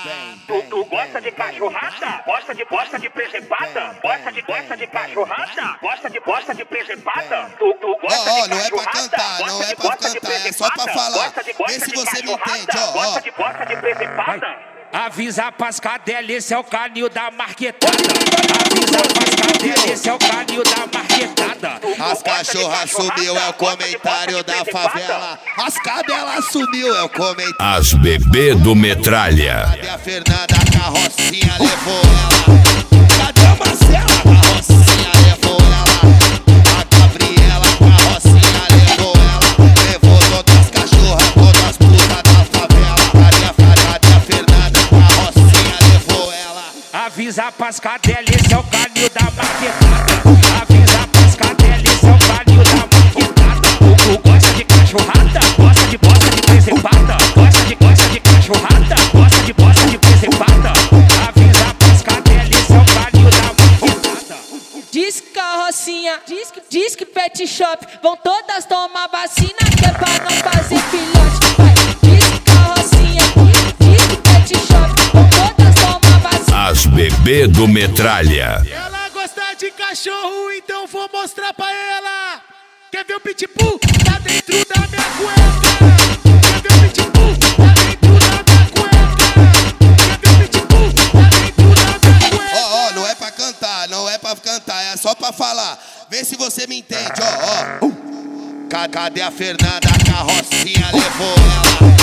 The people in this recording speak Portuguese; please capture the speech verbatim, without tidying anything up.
Tu, tu gosta de cachorrada? Gosta de gosta de presepada? Gosta de gosta de cachorrada? Gosta de gosta de presepada? Tu, tu gosta Ó, de ó, não é pra cantar, não é pra cantar, é só pra falar. Vê se você me entende, ó, ó. Gosta de gosta de presepada? Avisa pras cadelas, esse é o canil da marquetada. Avisa pras cadelas, esse é o canil da marquetada. As cachorras sumiu, é o comentário da favela. As cadelas sumiu, é o comentário. As bebê do Metralha. Cadê a Fernanda, a carrocinha levou ela? Cadê a Marcela, a carrocinha levou ela? A Gabriela, a carrocinha levou ela. Levou todas as cachorras, todas as putas da favela. Cadê a, cadê a Fernanda, a carrocinha levou ela? Avisa pras cadelas, esse é o canil da marquetada. Avisa pras cadelas, esse é o canil da marquetada. Tu, tu gosta de cachorrada? Gosta de gosta de presepada? Gosta de gosta de cachorrada? Gosta de gosta de presepada? Avisa pras cadelas, esse é o canil da marquetada. Diz que carrocinha, diz que, diz que pet shop, vão todas tomar vacina que é pra não fazer filhote. Vai, diz que carrocinha, diz que pet shop, vão todas tomar vacina. As bebê do Metralha. Ela gosta de cachorro, então vou mostrar pra ela. Quer ver o pitbull? Tá dentro da minha cueca. Quer ver o pitbull? Tá dentro da minha cueca. Quer ver o pitbull? Tá dentro da minha cueca. Ó, ó, não é pra cantar, não é pra cantar, é só pra falar. Vê se você me entende, ó, ó. Cadê a Fernanda, a carrocinha levou ela?